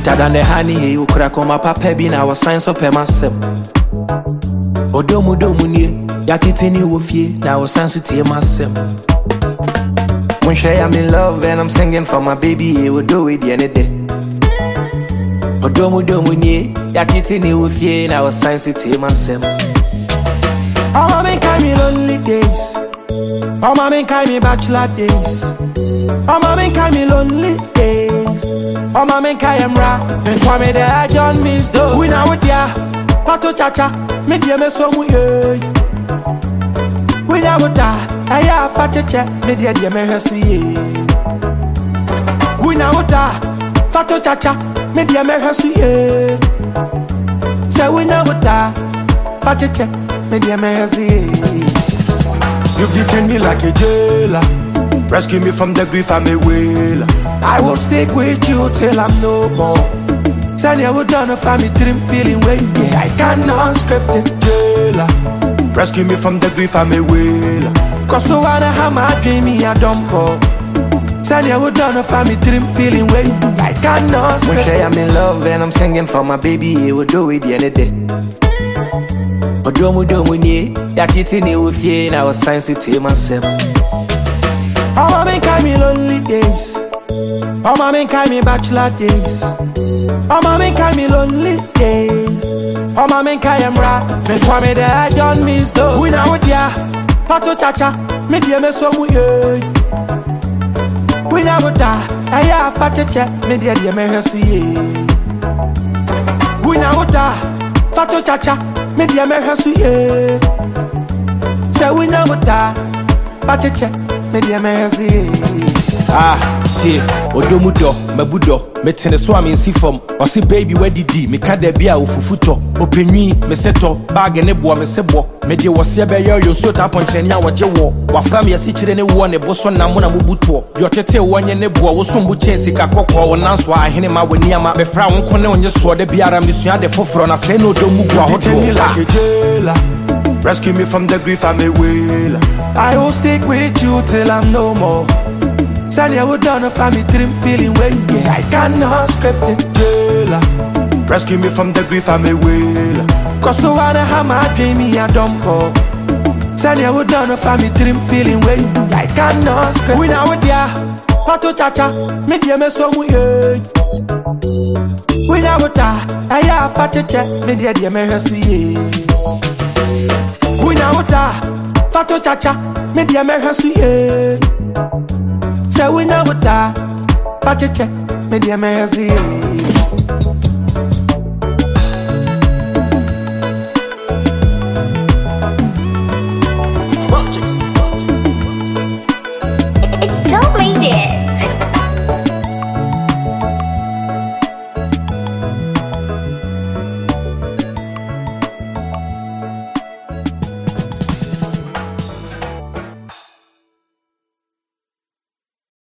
sweeter than the honey. You crack on my papa be now signs of myself. Odomu domu nie, yakitini wofie, now signs to myself. When I'm in love and I'm singing for my baby, he will do it any day. Odomu domu nie, yakitini wofie, now signs to myself. Oh, mommy, call me lonely days. Oh, mommy, call me bachelor days. Oh, mommy, call me lonely days. Oh, mommy, call me rap. And call me there, John Miss Doe. We now with ya, Pato Chacha, me dear me so mu ye. We now with ya, I have Facha Chat, me dear me hesi ye. We now with ya, Fato Chacha, me dear me hesi ye. Say we now with ya, Facha Chat. You beaten me like a jailer. Rescue me from the grief I'm a wailer. I will stick with you till I'm no more. Send you would done a family dream feeling way. Yeah, I cannot script it. Jailer, rescue me from the grief I'm a wailer. Cause so wanna have my dream me a dumpo. Send you would done a family dream feeling way. I cannot script it. When I'm in love and I'm singing for my baby, he will do it any day. Odomu domu nie, yakitini wofie, now I signs to myself. Oh, mommy, call me lonely days. Oh, mommy, call me bachelor days. Oh, mommy, call me lonely days. Oh, mommy, call me rap. Me call me there, John Miss Doe. We now with ya, Pato Chacha, me dear me so mu ye. We now with ya, I have Facha Chat, me dear me hesi ye. We now with ya, Fato Chacha. Me dear me hesi ye. Say we now with ya, Facha Chat, me dear me hesi ye. Ah, see, Odomu do, Mabudo, me tene swami in sifom. Or see baby where did me can't there be a ufufuto. Open me, me seto, bag and ebo, me sebo. Me de was ya bear you so tap on Chenya what you walk. While family is sitting in one, a boss on Namuna Mubuto. Your tete one ye nebo was some buchesi kakoko, or nance why I hit him out with Niama. Me frown corner on your sword, the biara mission the fofron. I say no domu go me like a jailer. Rescue me from the grief I'm a wailer. I will stick with you till I'm no more. Send you would done a family dream feeling way. Yeah, I cannot script it. Jailer, rescue me from the grief I'm a wailer. Cause so wanna have my dream me a dumpo. Send you would done a family dream feeling way. Yeah, I cannot script it. We now with ya, Pato Chacha, me dear me so mu ye. We now with ya, I have Facha Chat, me dear me hesi ye. We now with ya, Fato Chacha, me dear me hesi ye. Say we now would die, Pacha Chat, me dear me hesi.